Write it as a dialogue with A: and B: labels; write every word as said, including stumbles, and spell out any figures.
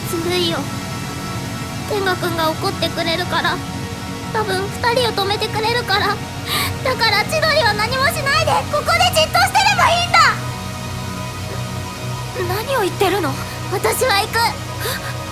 A: ずるいよ。天賀くんが怒ってくれるから、多分二人を止めてくれるから。だから千鳥は何もしないでここでじっとしてればいいんだ。
B: 何を言ってるの？
A: 私は行く。